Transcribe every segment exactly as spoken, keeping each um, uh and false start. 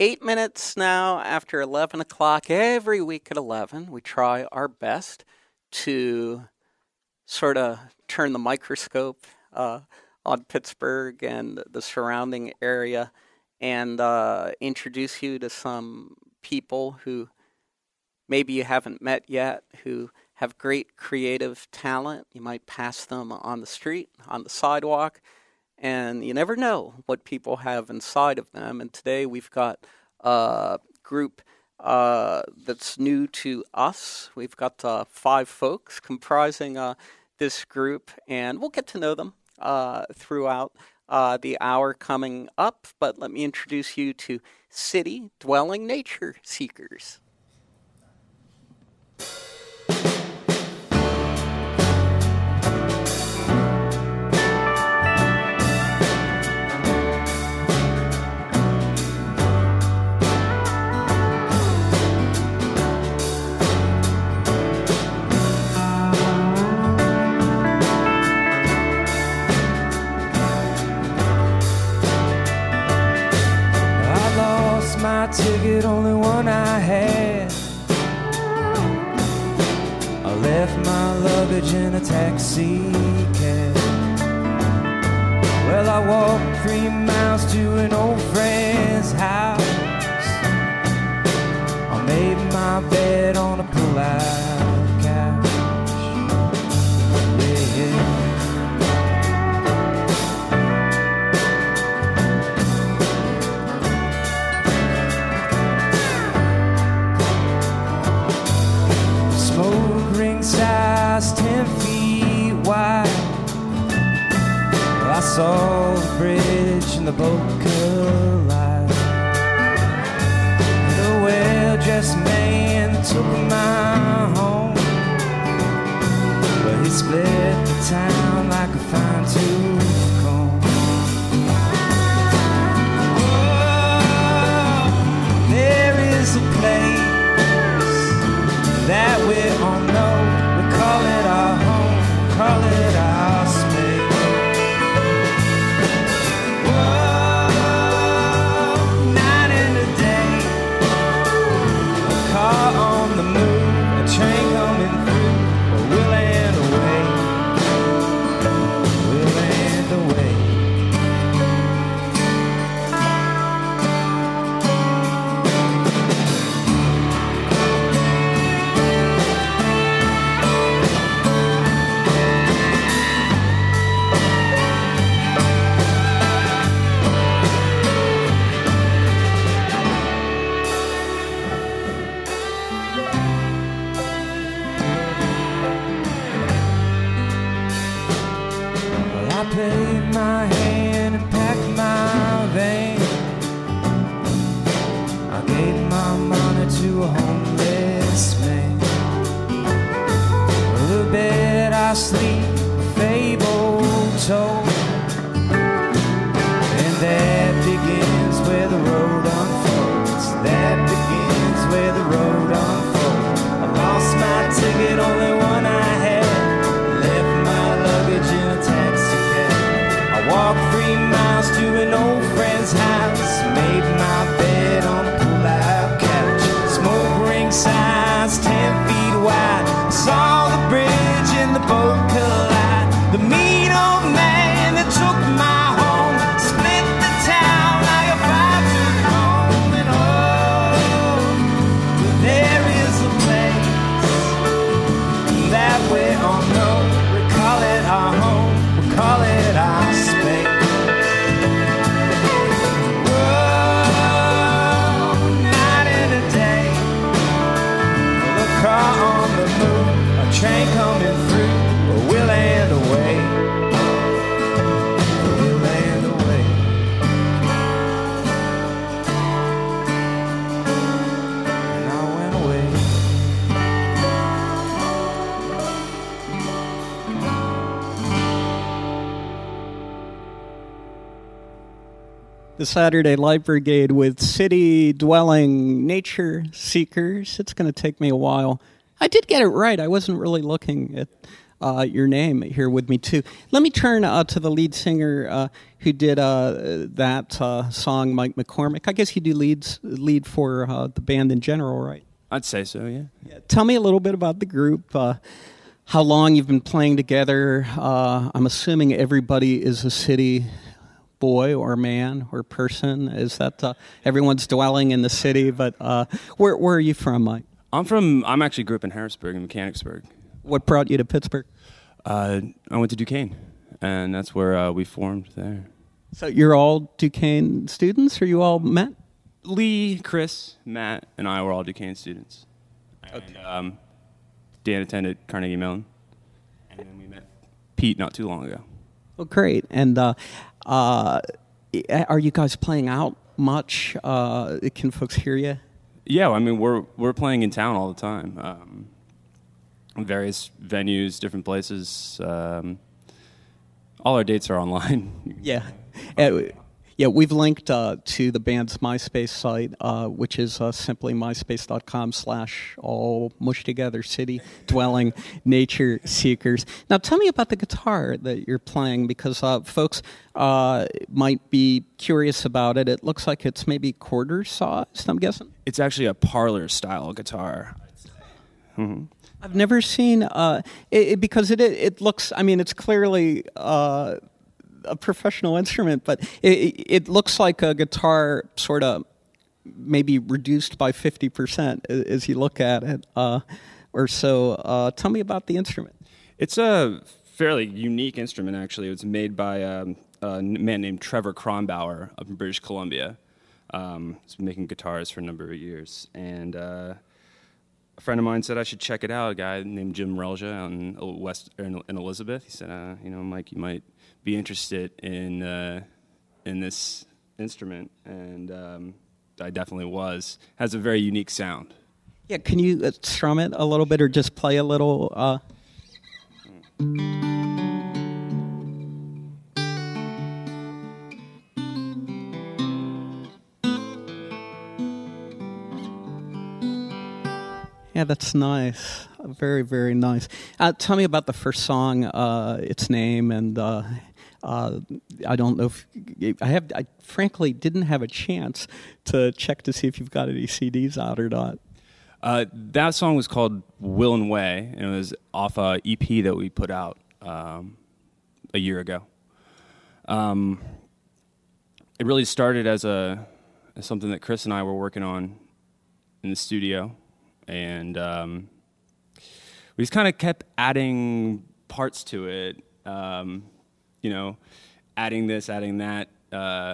eight minutes now after eleven o'clock. Every week at eleven, we try our best to sort of turn the microscope uh, on Pittsburgh and the surrounding area and uh, introduce you to some people who maybe you haven't met yet, who have great creative talent. You might pass them on the street, on the sidewalk, and you never know what people have inside of them. And today we've got a group uh, that's new to us. We've got uh, five folks comprising uh, this group, and we'll get to know them uh, throughout uh, the hour coming up. But let me introduce you to City Dwelling Nature Seekers. My ticket, only one I had. I left my luggage in a taxi cab. Well, I walked three miles to an old friend's house. I made my bed on a pull-out couch. Yeah, yeah. Size ten feet wide. I saw the bridge and the boat collide. The well-dressed man took my home, but he split the town like a fine-tooth comb. Oh, there is a place that we all know. Call it our home, call it our space. Whoa, night and a day, a car on the move, a train coming through, we'll land away, we'll land away. Played my hand and packed my van. I gave my money to a homeless man. The bed I sleep, a fable told, and that begins where the road unfolds. That begins where the road unfolds. I lost my ticket, only one I had. Left my luggage in a taxi. Walked three miles to an old friend's house. Made my bed on a pull-out couch. Smoke ring size ten feet wide. Saw the bridge and the boat collide. The mean old man that took my home split the town like a five-tooth comb. And oh, there is a place that we all know. We call it our home. We call it our space. On the move, a train coming through, we'll land away, we'll land away, and I went away. The Saturday Light Brigade with City Dwelling Nature Seekers. It's going to take me a while. I did get it right. I wasn't really looking at uh, your name here with me, too. Let me turn uh, to the lead singer uh, who did uh, that uh, song, Mike McCormick. I guess you do leads, lead for uh, the band in general, right? I'd say so, yeah. yeah. Tell me a little bit about the group, uh, how long you've been playing together. Uh, I'm assuming everybody is a city boy or man or person. Is that uh, everyone's dwelling in the city? But uh, where where are you from, Mike? I'm from, I'm actually grew up in Harrisburg, in Mechanicsburg. What brought you to Pittsburgh? Uh, I went to Duquesne, and that's where uh, we formed there. So you're all Duquesne students, or you all met? Lee, Chris, Matt, and I were all Duquesne students. And, okay. um, Dan attended Carnegie Mellon, and then we met Pete not too long ago. Oh, great. And uh, uh, are you guys playing out much? Uh, can folks hear you? Yeah, I mean, we're we're playing in town all the time. Um, various venues, different places. Um, all our dates are online. Yeah. Uh, yeah, we've linked uh, to the band's MySpace site, uh, which is uh, simply myspace.com slash all mush together city dwelling nature seekers. Now, tell me about the guitar that you're playing, because uh, folks uh, might be curious about it. It looks like it's maybe quarter sized, I'm guessing? It's actually a parlor style guitar. Mm-hmm. I've never seen, uh, it, it, because it it looks, I mean, it's clearly uh, a professional instrument, but it, it looks like a guitar sort of maybe reduced by fifty percent as you look at it, uh, or so. Uh, tell me about the instrument. It's a fairly unique instrument, actually. It was made by um, a man named Trevor Kronbauer up in British Columbia. Um, he's been making guitars for a number of years, and uh, a friend of mine said I should check it out. A guy named Jim Relja in West in Elizabeth. He said, uh, "You know, Mike, you might be interested in uh, in this instrument," and um, I definitely was. It has a very unique sound. Yeah, can you uh, strum it a little bit, or just play a little? Uh... Yeah, that's nice. Very, very nice. Uh, tell me about the first song, uh, its name, and uh, uh, I don't know if I have. I frankly didn't have a chance to check to see if you've got any C Ds out or not. Uh, that song was called Will and Way, and it was off a E P that we put out um, a year ago. Um, it really started as a as something that Chris and I were working on in the studio. And um, we just kind of kept adding parts to it, um, you know, adding this, adding that, uh,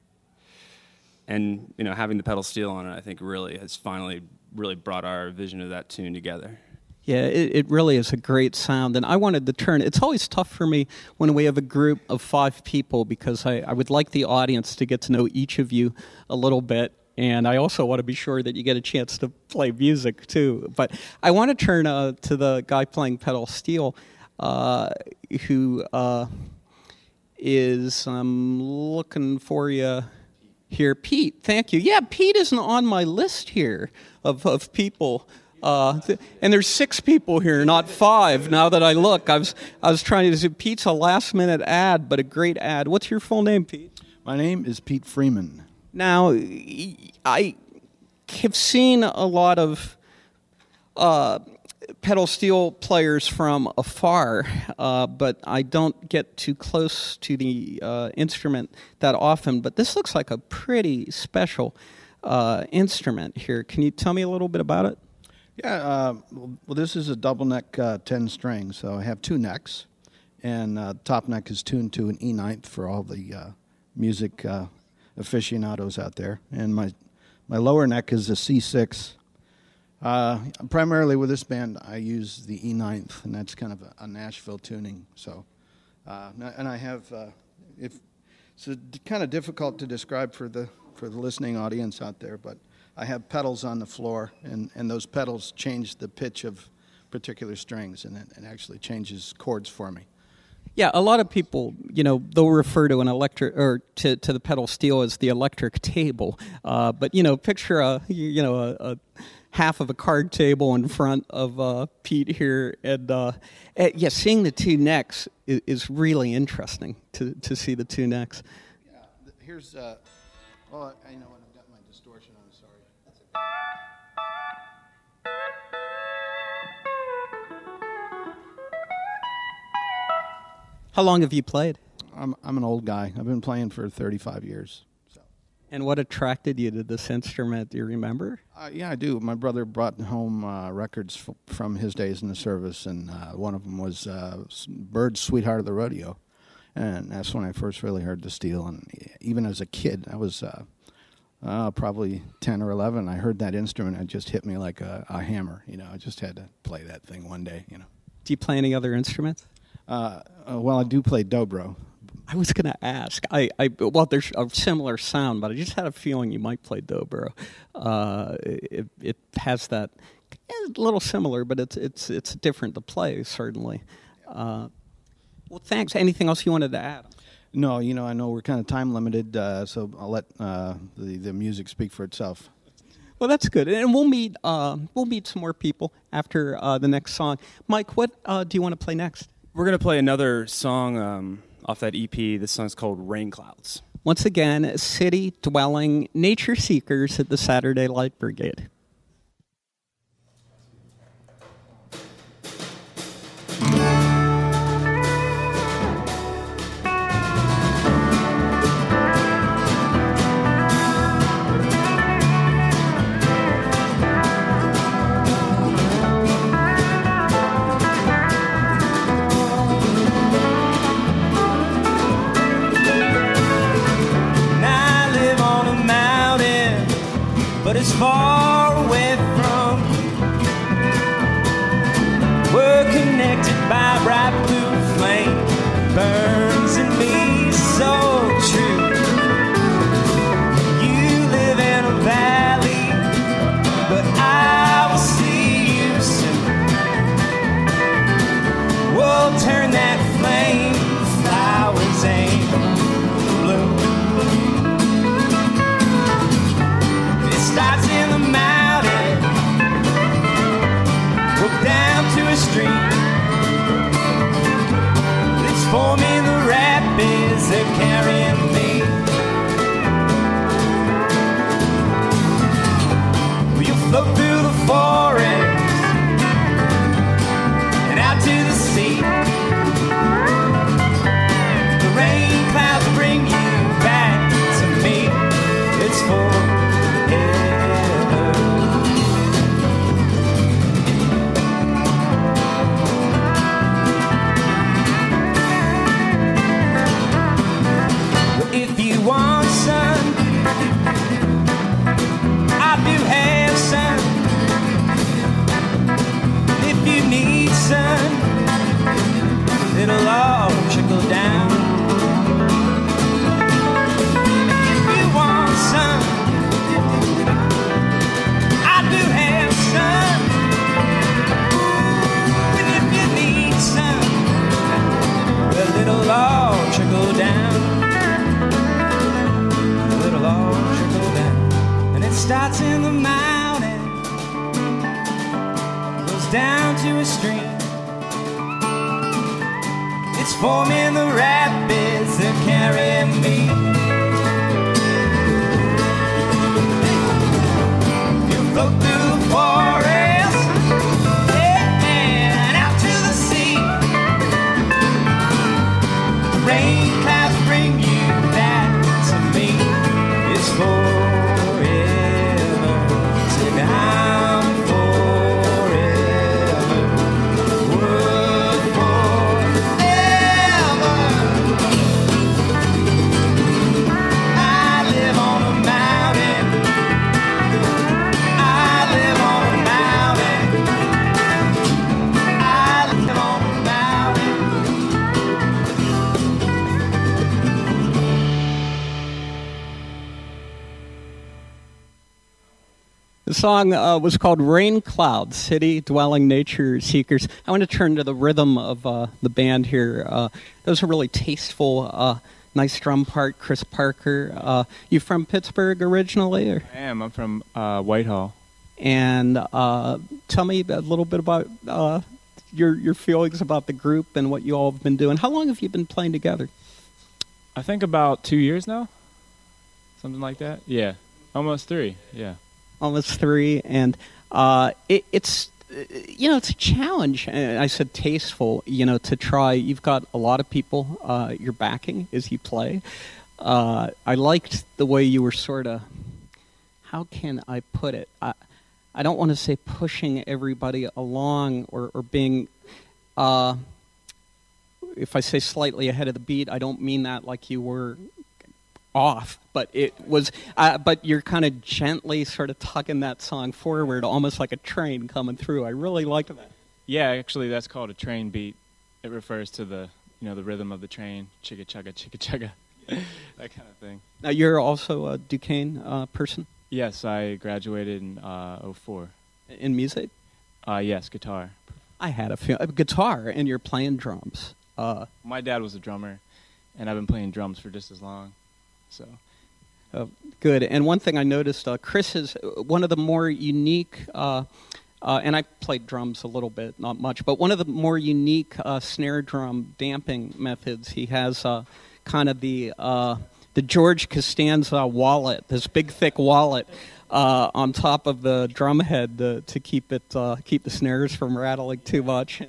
and, you know, having the pedal steel on it, I think really has finally really brought our vision of that tune together. Yeah, it, it really is a great sound, and I wanted to turn. It's always tough for me when we have a group of five people, because I, I would like the audience to get to know each of you a little bit. And I also want to be sure that you get a chance to play music, too. But I want to turn uh, to the guy playing pedal steel, uh, who uh, is, I'm looking for you here, Pete. Thank you. Yeah, Pete isn't on my list here of, of people. Uh, th- and there's six people here, not five, now that I look. I was, I was trying to do, Pete's a last-minute ad, but a great ad. What's your full name, Pete? My name is Pete Freeman. Now, I have seen a lot of uh, pedal steel players from afar, uh, but I don't get too close to the uh, instrument that often. But this looks like a pretty special uh, instrument here. Can you tell me a little bit about it? Yeah, uh, well, this is a double neck uh, ten string, so I have two necks, and uh, top neck is tuned to an E ninth for all the uh, music uh aficionados out there, and my my lower neck is a C six. Uh, primarily with this band, I use the E ninth, and that's kind of a, a Nashville tuning. So, uh, and I have uh, if it's a, kind of difficult to describe for the for the listening audience out there, but I have pedals on the floor, and, and those pedals change the pitch of particular strings, and it, it actually changes chords for me. Yeah, a lot of people, you know, they'll refer to an electric or to, to the pedal steel as the electric table. Uh, but you know, picture a you know a, a half of a card table in front of uh, Pete here, and uh, uh, yeah, seeing the two necks is, is really interesting to to see the two necks. Yeah, here's. Uh, oh, I know what I've got my distortion on. Sorry. That's How long have you played? I'm I'm an old guy. I've been playing for thirty-five years. So. And what attracted you to this instrument? Do you remember? Uh, yeah, I do. My brother brought home uh, records f- from his days in the service, and uh, one of them was uh, Bird's "Sweetheart of the Rodeo," and that's when I first really heard the steel. And even as a kid, I was uh, uh, probably ten or eleven. I heard that instrument; it just hit me like a, a hammer. You know, I just had to play that thing one day. You know. Do you play any other instruments? Uh, uh, well, I do play dobro. I was going to ask. I, I well, there's a similar sound, but I just had a feeling you might play dobro. Uh, it, it has that a little similar, but it's it's it's different to play certainly. Uh, well, thanks. Anything else you wanted to add? No, you know, I know we're kind of time limited, uh, so I'll let uh, the the music speak for itself. Well, that's good, and we'll meet uh, we'll meet some more people after uh, the next song. Mike, what uh, do you want to play next? We're going to play another song um, off that E P. This song's called Rain Clouds. Once again, city-dwelling nature seekers at the Saturday Light Brigade. It's far away from you. We're connected by bright blue flame, burns in me so true. You live in a valley, but I will see you soon. We'll turn that flame to flowers and bloom. Starts in the mountain, go down to a stream. It's forming the rapids, they're carrying me. We'll float through the forest and out to the sea. The rain clouds bring you back to me. It's for if you want sun, I do have sun. If you need sun, it'll all trickle down. If you want sun, I do have sun. And if you need sun, well, it'll all trickle down. Starts in the mountain, goes down to a stream. It's forming the rapids that carry me. You float through the forest, yeah, and out to the sea. The rain clouds bring you back to me. It's for The song uh, was called Rain Clouds, City Dwelling Nature Seekers. I want to turn to the rhythm of uh, the band here. Uh, that was a really tasteful, uh, nice drum part, Chris Parker. Uh, you from Pittsburgh originally? Or? I am. I'm from uh, Whitehall. And uh, tell me a little bit about uh, your your feelings about the group and what you all have been doing. How long have you been playing together? I think about two years now, something like that. Yeah, almost three. Yeah, almost three, and uh, it, it's you know it's a challenge. And I said tasteful, you know, to try. You've got a lot of people uh, you're backing as you play. Uh, I liked the way you were sort of. How can I put it? I, I don't want to say pushing everybody along or, or being, uh, if I say slightly ahead of the beat, I don't mean that like you were off, but it was, uh, but you're kind of gently sort of tugging that song forward, almost like a train coming through. I really liked that. Yeah, actually that's called a train beat. It refers to the, you know, the rhythm of the train, chugga chugga, chugga chugga, that kind of thing. Now you're also a Duquesne uh, person? Yes, I graduated in uh, oh four. In music? Uh, yes, guitar. I had a feel, a guitar, and you're playing drums. Uh, My dad was a drummer, and I've been playing drums for just as long. So, uh, good. And one thing I noticed, uh, Chris is one of the more unique, uh, uh, and I played drums a little bit, not much, but one of the more unique uh, snare drum damping methods. He has uh, kind of the... Uh, The George Costanza wallet, this big thick wallet, uh, on top of the drum head to, to keep it uh, keep the snares from rattling too much.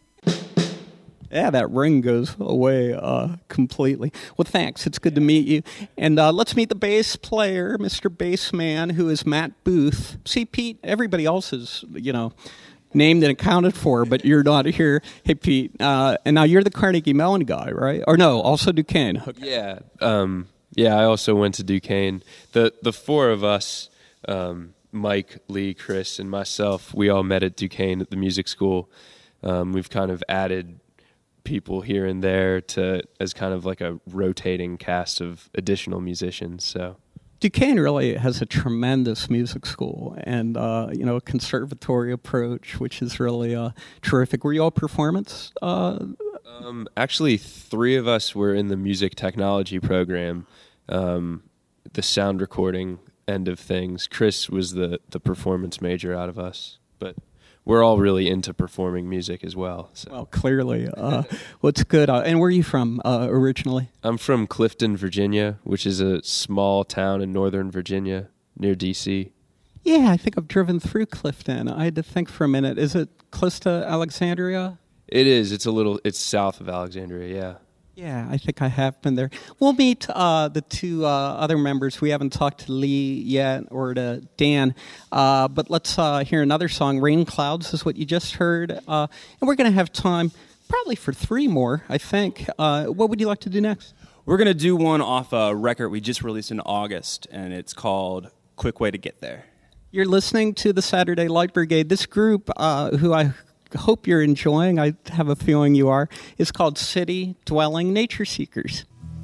Yeah, that ring goes away uh, completely. Well, thanks. It's good to meet you. And uh, let's meet the bass player, Mister Bassman, who is Matt Booth. See, Pete, everybody else is, you know, named and accounted for, but you're not here. Hey, Pete. Uh, and now you're the Carnegie Mellon guy, right? Or no, also Duquesne. Okay. Yeah. Um, yeah, I also went to Duquesne. The the four of us, um, Mike, Lee, Chris, and myself, we all met at Duquesne at the music school. Um, we've kind of added people here and there to as kind of like a rotating cast of additional musicians. So Duquesne really has a tremendous music school and uh, you know a conservatory approach, which is really uh, terrific. Were you all performance? Uh, um, actually, three of us were in the music technology program, um, the sound recording end of things. Chris was the the performance major out of us, but we're all really into performing music as well. So. Well, clearly. Uh, what's good? Uh, and where are you from uh, originally? I'm from Clifton, Virginia, which is a small town in northern Virginia near D C. Yeah, I think I've driven through Clifton. I had to think for a minute. Is it close to Alexandria? It is. It's a little, it's south of Alexandria, yeah. Yeah, I think I have been there. We'll meet uh, the two uh, other members. We haven't talked to Lee yet or to Dan, uh, but let's uh, hear another song. Rain Clouds is what you just heard, uh, and we're going to have time probably for three more, I think. Uh, what would you like to do next? We're going to do one off a record we just released in August, and it's called Quick Way to Get There. You're listening to the Saturday Light Brigade. This group, uh, who I hope you're enjoying, I have a feeling you are, is called City Dwelling Nature Seekers.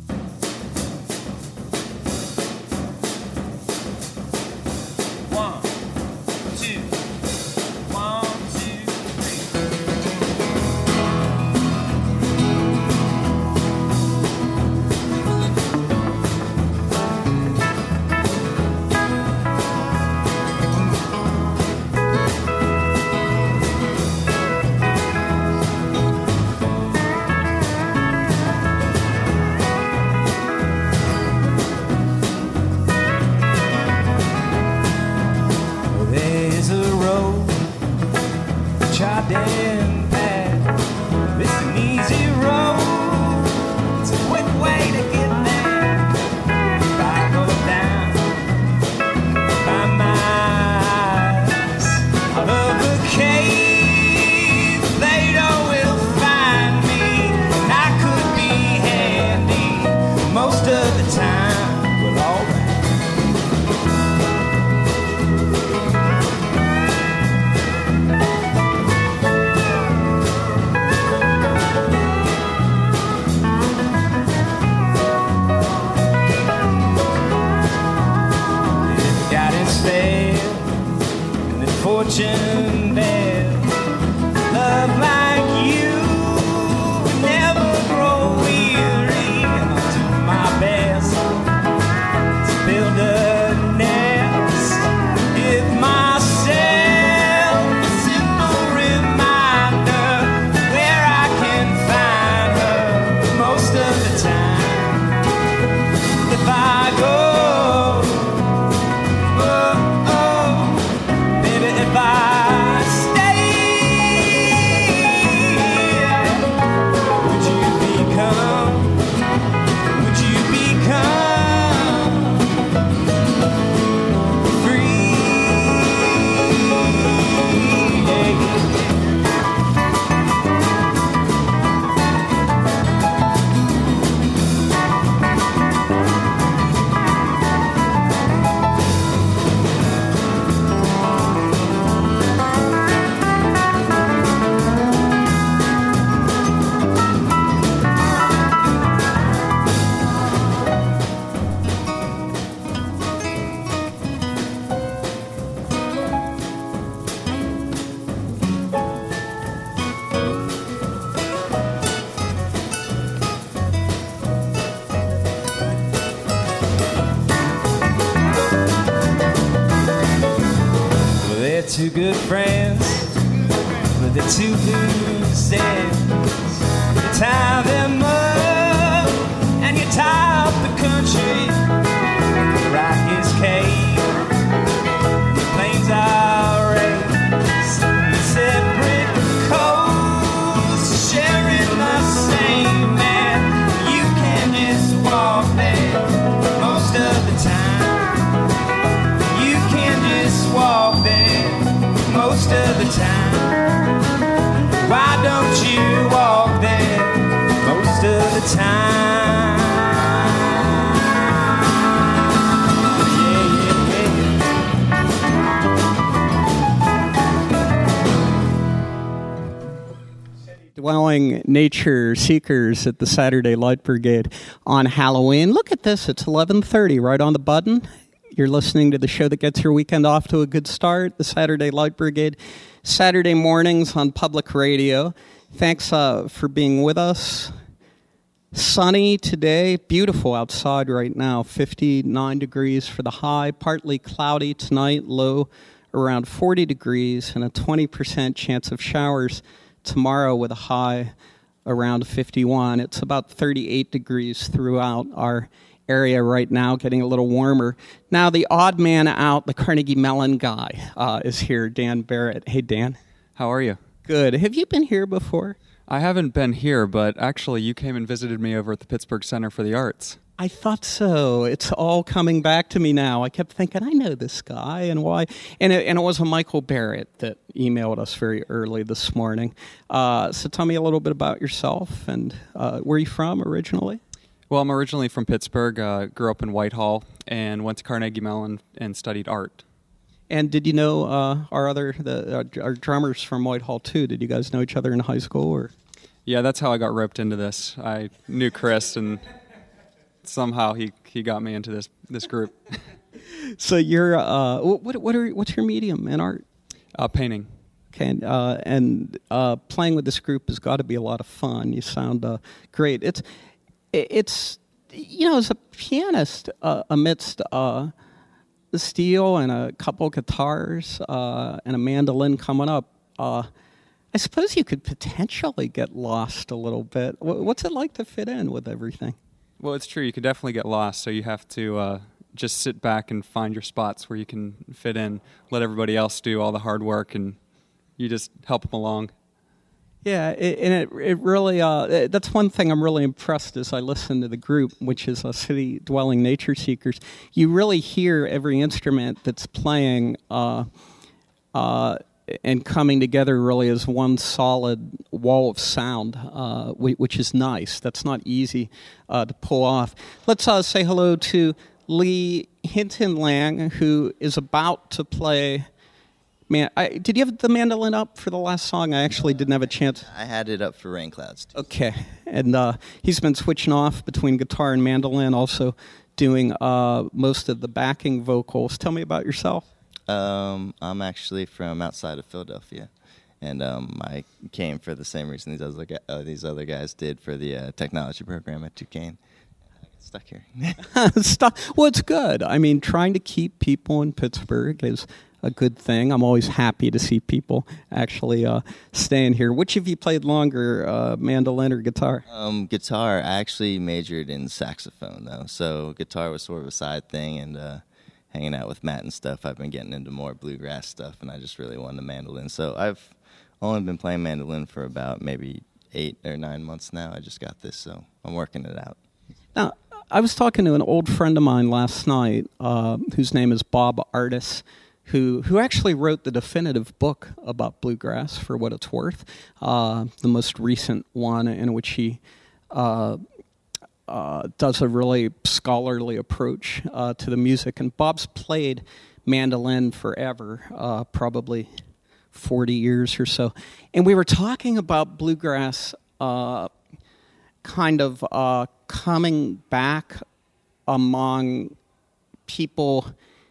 One, two, one, two, three. There's a road trod and bad. It's an easy road. It's a quick way to get there. If I go down by my eyes out of the cave, they know will find me. And I could be handy most of the time. Well, alright. Guidance failed, and the fortune there. Love like you would never grow weary. And I'll do my best to build a nest. Give myself they're two good friends, but they're two loose ends. You tie them up and you tie up the country. The rock is caved, the plains are raised, the separate coasts sharing the same land. You can just walk there most of the time. You can just walk there most of the time. Why don't you walk there most of the time? Yeah, yeah, yeah. Dwelling nature seekers at the Saturday Light Brigade on Halloween. Look at this, it's eleven thirty, right on the button. You're listening to the show that gets your weekend off to a good start, the Saturday Light Brigade, Saturday mornings on public radio. Thanks uh, for being with us. Sunny today, beautiful outside right now, fifty-nine degrees for the high, partly cloudy tonight, low around forty degrees, and a twenty percent chance of showers tomorrow with a high around fifty-one. It's about thirty-eight degrees throughout our area right now, getting a little warmer. Now, the odd man out, the Carnegie Mellon guy, uh, is here, Dan Barrett. Hey, Dan. How are you? Good. Have you been here before? I haven't been here, but actually you came and visited me over at the Pittsburgh Center for the Arts. I thought so. It's all coming back to me now. I kept thinking, I know this guy and why. And it, and it was a Michael Barrett that emailed us very early this morning. Uh, so tell me a little bit about yourself and uh, where are you from originally? Well, I'm originally from Pittsburgh, uh, grew up in Whitehall, and went to Carnegie Mellon and studied art. And did you know uh, our other the our, our drummers from Whitehall too? Did you guys know each other in high school? Or yeah, that's how I got roped into this. I knew Chris, and somehow he, he got me into this this group. So you're uh, what what are what's your medium in art? Uh, painting. Okay, and, uh, and uh, playing with this group has got to be a lot of fun. You sound uh, great. It's it's you know, as a pianist uh, amidst uh, the steel and a couple guitars uh, and a mandolin coming up, uh, I suppose you could potentially get lost a little bit. What's it like to fit in with everything? Well, it's true. You could definitely get lost, so you have to uh, just sit back and find your spots where you can fit in, let everybody else do all the hard work, and you just help them along. Yeah, it, and it it really, uh, that's one thing I'm really impressed as I listen to the group, which is uh, City Dwelling Nature Seekers. You really hear every instrument that's playing uh, uh, and coming together really as one solid wall of sound, uh, which is nice. That's not easy uh, to pull off. Let's uh, say hello to Lee Hinton Lang, who is about to play... Man, I, did you have the mandolin up for the last song? I actually didn't have a chance. I had it up for Rain Clouds, too. Okay, and uh, he's been switching off between guitar and mandolin, also doing uh, most of the backing vocals. Tell me about yourself. Um, I'm actually from outside of Philadelphia, and um, I came for the same reason these other, uh, these other guys did for the uh, technology program at Duquesne. I get stuck here. Stuck. Well, it's good. I mean, trying to keep people in Pittsburgh is a good thing. I'm always happy to see people actually uh, staying here. Which of you played longer, uh, mandolin or guitar? Um, guitar. I actually majored in saxophone, though, so guitar was sort of a side thing, and uh, hanging out with Matt and stuff, I've been getting into more bluegrass stuff, and I just really wanted the mandolin. So I've only been playing mandolin for about maybe eight or nine months now. I just got this, so I'm working it out. Now, I was talking to an old friend of mine last night, uh, whose name is Bob Artis, who who actually wrote the definitive book about bluegrass, for what it's worth, uh, the most recent one in which he uh, uh, does a really scholarly approach uh, to the music. And Bob's played mandolin forever, uh, probably forty years or so. And we were talking about bluegrass uh, kind of uh, coming back among people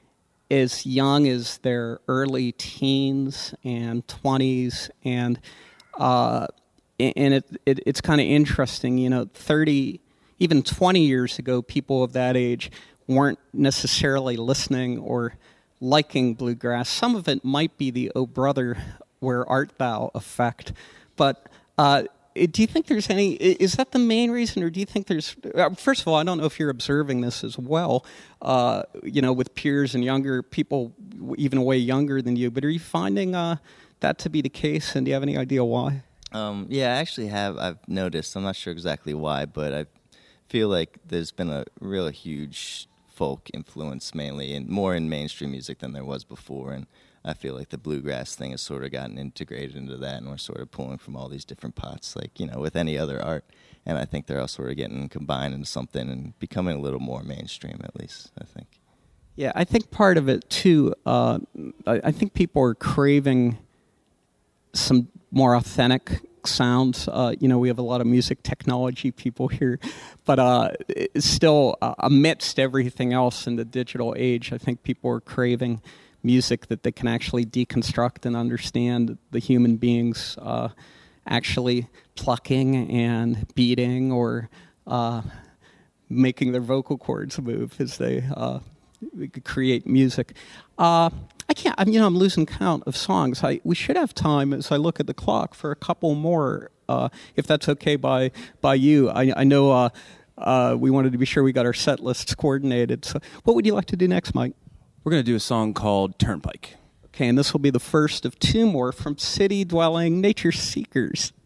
as young as their early teens and twenties, and uh, and it, it it's kind of interesting, you know, thirty, even twenty years ago, people of that age weren't necessarily listening or liking bluegrass. Some of it might be the "Oh brother, where art thou" effect, but uh, do you think there's any? Is that the main reason, or do you think there's? Uh, first of all, I don't know if you're observing this as well. Uh, you know, with peers and younger people, even way younger than you. But are you finding uh, that to be the case? And do you have any idea why? Um, yeah, I actually have. I've noticed. I'm not sure exactly why, but I feel like there's been a real huge folk influence, mainly, and more in mainstream music than there was before. And I feel like the bluegrass thing has sort of gotten integrated into that, and we're sort of pulling from all these different pots, like, you know, with any other art. And I think they're all sort of getting combined into something and becoming a little more mainstream, at least, I think. Yeah, I think part of it, too, uh, I, I think people are craving some more authentic sounds. Uh, you know, we have a lot of music technology people here, but uh, it's still uh, amidst everything else in the digital age, I think people are craving music that they can actually deconstruct and understand the human beings uh, actually plucking and beating or uh, making their vocal cords move as they uh, create music. Uh, I can't, I mean, you know, I'm losing count of songs. I, we should have time, as I look at the clock, for a couple more, uh, if that's okay by by you. I, I know uh, uh, we wanted to be sure we got our set lists coordinated. So what would you like to do next, Mike? We're going to do a song called Turnpike. Okay, and this will be the first of two more from City Dwelling Nature Seekers.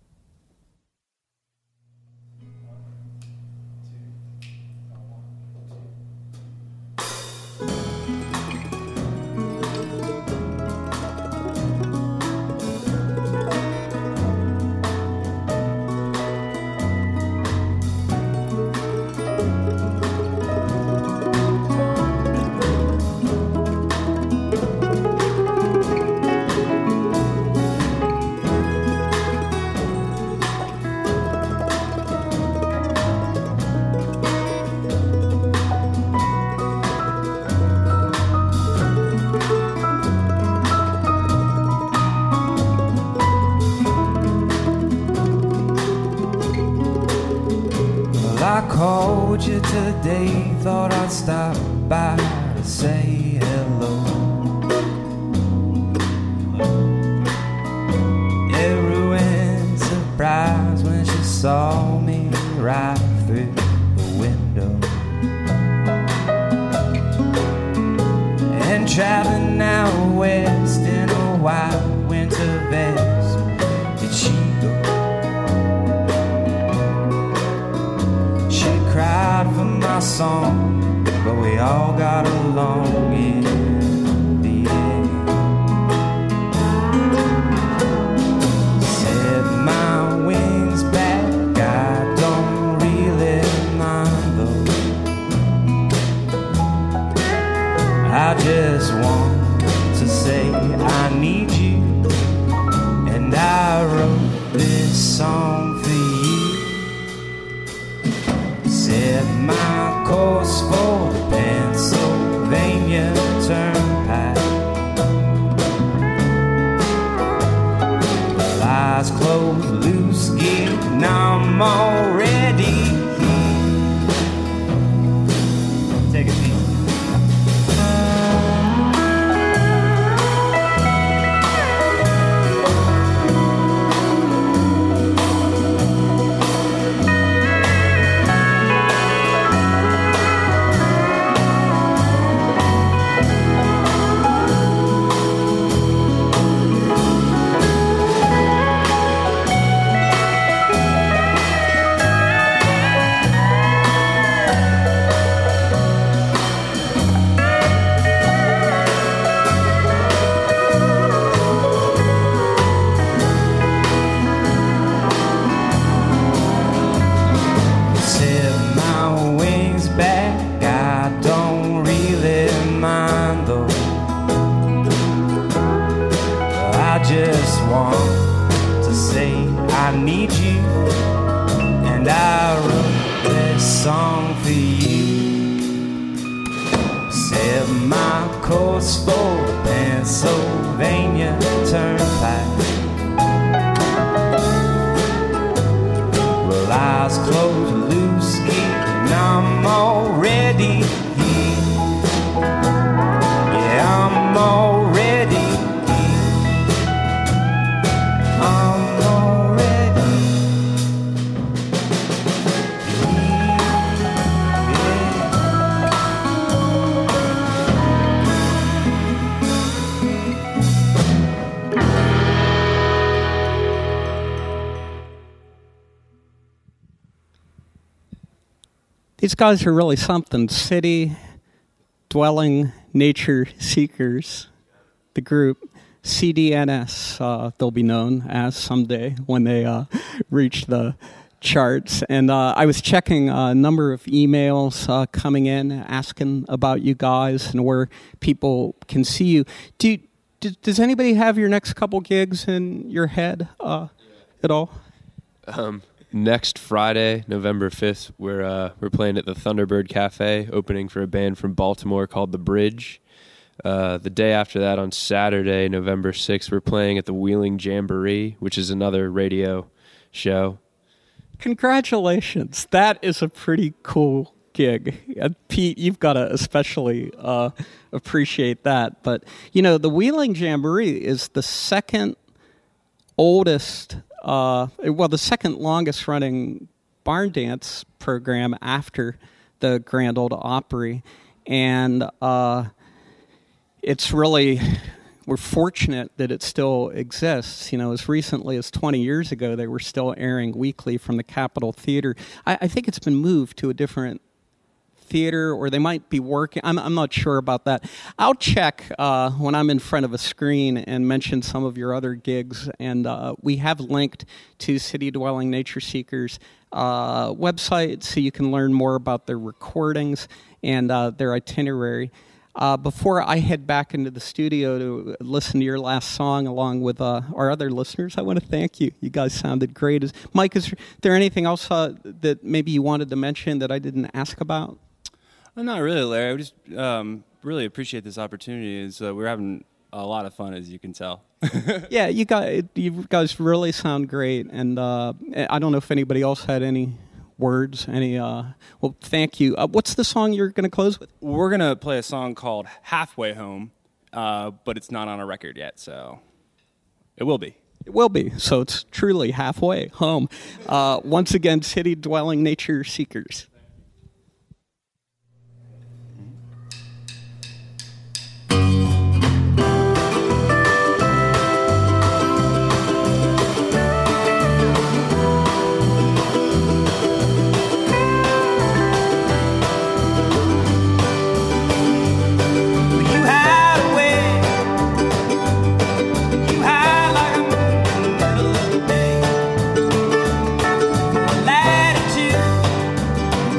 Called you today, thought I'd stop by to say hello. It ruined surprise when she saw me right through the window. And traveling out west in a white winter vest, did she go? Cried for my song, but we all got along in the end. Set my wings back, I don't really mind though. I just want to say I need you, and I wrote this song for you. Set my course for the Pennsylvania Turnpike. The eyes closed, loose gear, and I'm already here. Take a seat. Yeah, These guys are really something. City Dwelling Nature Seekers, the group. C D N S, uh, they'll be known as someday when they uh, reach the charts. And uh, I was checking a number of emails uh, coming in asking about you guys and where people can see you. Do you, do, does anybody have your next couple gigs in your head uh, at all? Um, next Friday, November fifth, we're uh, we're playing at the Thunderbird Cafe, opening for a band from Baltimore called The Bridge. Uh, the day after that, on Saturday, November sixth, we're playing at the Wheeling Jamboree, which is another radio show. Congratulations. That is a pretty cool gig. Uh, Pete, you've got to especially uh, appreciate that. But, you know, the Wheeling Jamboree is the second oldest, uh, well, the second longest running barn dance program after the Grand Ole Opry. And uh, it's really, we're fortunate that it still exists. You know, as recently as twenty years ago, they were still airing weekly from the Capitol Theater. I, I think it's been moved to a different theater, or they might be working. I'm, I'm not sure about that. I'll check uh, when I'm in front of a screen and mention some of your other gigs. And uh, we have linked to City Dwelling Nature Seekers uh, website so you can learn more about their recordings and uh, their itinerary. Uh, before I head back into the studio to listen to your last song along with uh, our other listeners, I want to thank you. You guys sounded great. Is, Mike, is there anything else uh, that maybe you wanted to mention that I didn't ask about? Uh, not really, Larry. I just um, really appreciate this opportunity. Is uh, we're having a lot of fun, as you can tell. Yeah, you guys, you guys really sound great. And uh, I don't know if anybody else had any words, any, uh, well, thank you. Uh, what's the song you're going to close with? We're going to play a song called Halfway Home, uh, but it's not on a record yet, so it will be. It will be, so it's truly halfway home. Uh, once again, City Dwelling Nature Seekers. Latitude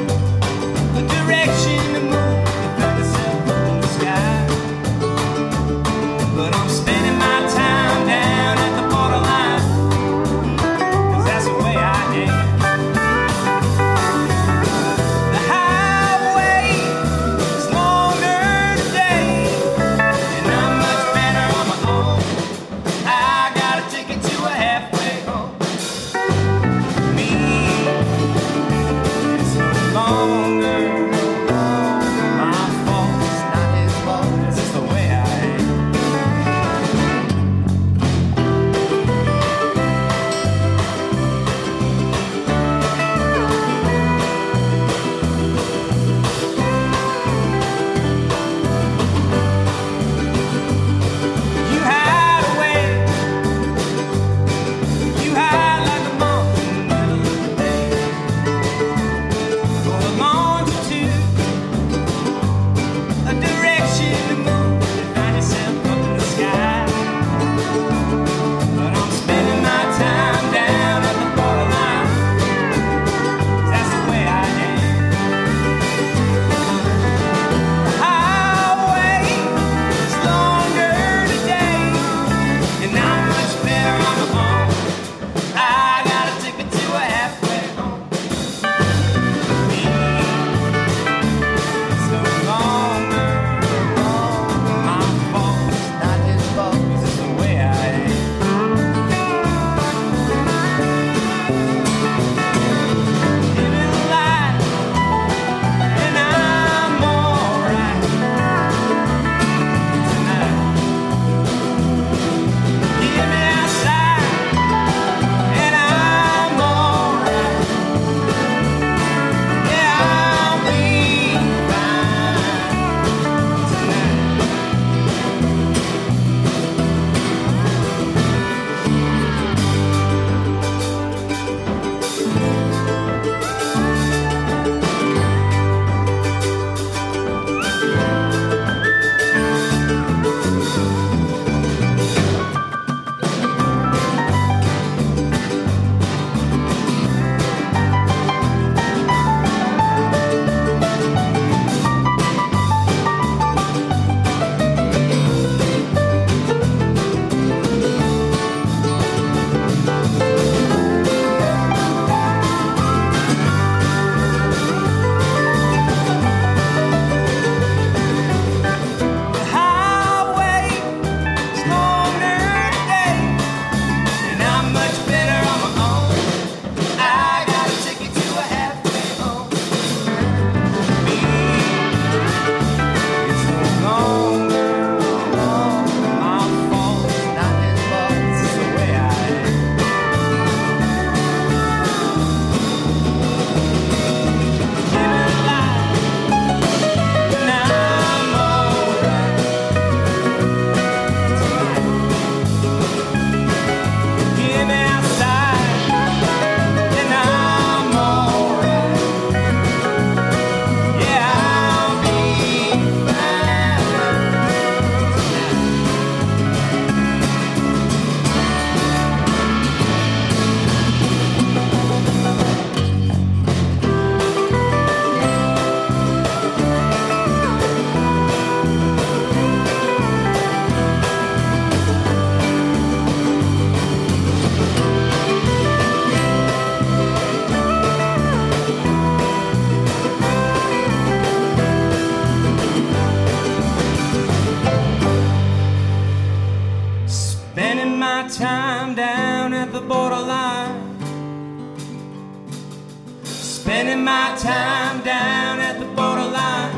spending my time down at the borderline.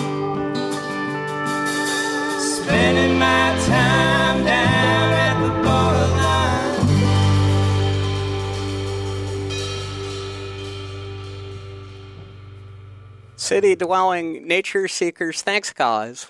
Spending my time down at the borderline. City dwelling nature seekers, thanks, guys.